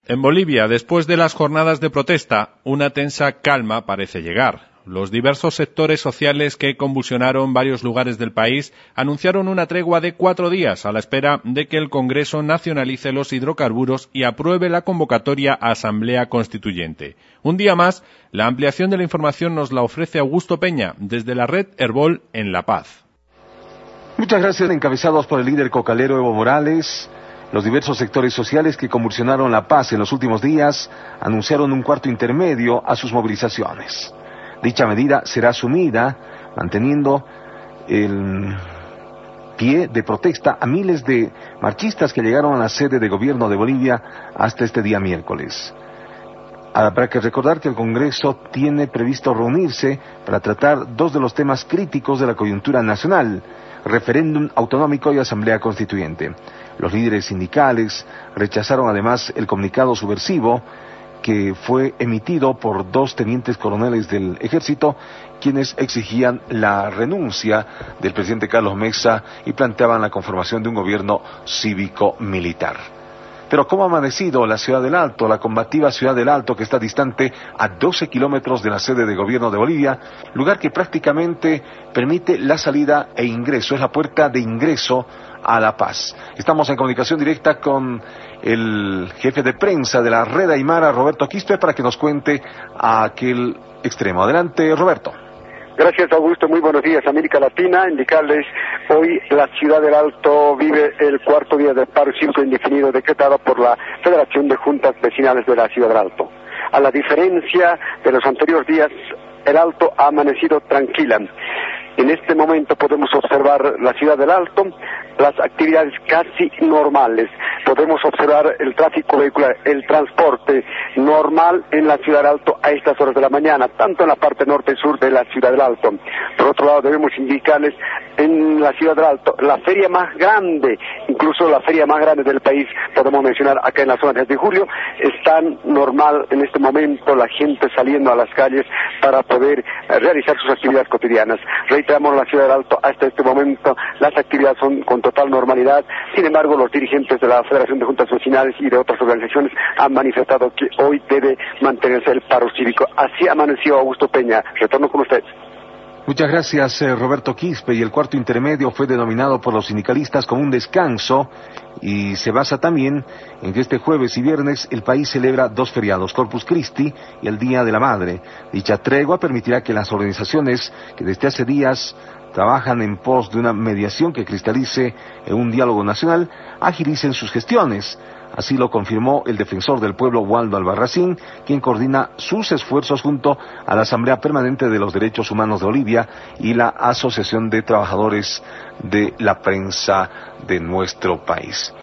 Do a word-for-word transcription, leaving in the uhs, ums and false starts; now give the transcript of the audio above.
En Bolivia, después de las jornadas de protesta, una tensa calma parece llegar. Los diversos sectores sociales que convulsionaron varios lugares del país anunciaron una tregua de cuatro días a la espera de que el Congreso nacionalice los hidrocarburos y apruebe la convocatoria a Asamblea Constituyente. Un día más, la ampliación de la información nos la ofrece Augusto Peña, desde la red Herbol en La Paz. Muchas gracias. Encabezados por el líder cocalero Evo Morales, los diversos sectores sociales que convulsionaron La Paz en los últimos días anunciaron un cuarto intermedio a sus movilizaciones. Dicha medida será asumida manteniendo el pie de protesta a miles de marchistas que llegaron a la sede de gobierno de Bolivia hasta este día miércoles. Habrá que recordar que el Congreso tiene previsto reunirse para tratar dos de los temas críticos de la coyuntura nacional: referéndum autonómico y asamblea constituyente. Los líderes sindicales rechazaron además el comunicado subversivo que fue emitido por dos tenientes coroneles del ejército, quienes exigían la renuncia del presidente Carlos Mesa y planteaban la conformación de un gobierno cívico-militar. Pero ¿cómo ha amanecido la ciudad del Alto, la combativa ciudad del Alto, que está distante a doce kilómetros de la sede de gobierno de Bolivia, lugar que prácticamente permite la salida e ingreso, es la puerta de ingreso a La Paz? Estamos en comunicación directa con el jefe de prensa de la Red Aymara, Roberto Quispe, para que nos cuente a aquel extremo. Adelante, Roberto. Gracias, Augusto. Muy buenos días, América Latina. Indicarles, hoy la ciudad del Alto vive el cuarto día del paro cívico indefinido decretado por la Federación de Juntas Vecinales de la ciudad del Alto. A la diferencia de los anteriores días, el Alto ha amanecido tranquila. En este momento podemos observar la ciudad del Alto, las actividades casi normales. Podemos observar el tráfico vehicular, el transporte normal en la ciudad del Alto a estas horas de la mañana, tanto en la parte norte y sur de la ciudad del Alto. Por otro lado, debemos indicarles en la ciudad del Alto la feria más grande, incluso la feria más grande del país, podemos mencionar acá en la zona de julio, está normal en este momento la gente saliendo a las calles para poder realizar sus actividades cotidianas. Reiteramos, la ciudad del Alto hasta este momento las actividades son con total normalidad. Sin embargo, los dirigentes de la Federación de Juntas Vecinales y de otras organizaciones han manifestado que hoy debe mantenerse el paro cívico. Así amaneció Augusto Peña. Retorno con usted. Muchas gracias, eh, Roberto Quispe. Y el cuarto intermedio fue denominado por los sindicalistas como un descanso y se basa también en que este jueves y viernes el país celebra dos feriados, Corpus Christi y el Día de la Madre. Dicha tregua permitirá que las organizaciones que desde hace días trabajan en pos de una mediación que cristalice en un diálogo nacional, agilicen sus gestiones. Así lo confirmó el defensor del pueblo, Waldo Albarracín, quien coordina sus esfuerzos junto a la Asamblea Permanente de los Derechos Humanos de Bolivia y la Asociación de Trabajadores de la Prensa de nuestro país.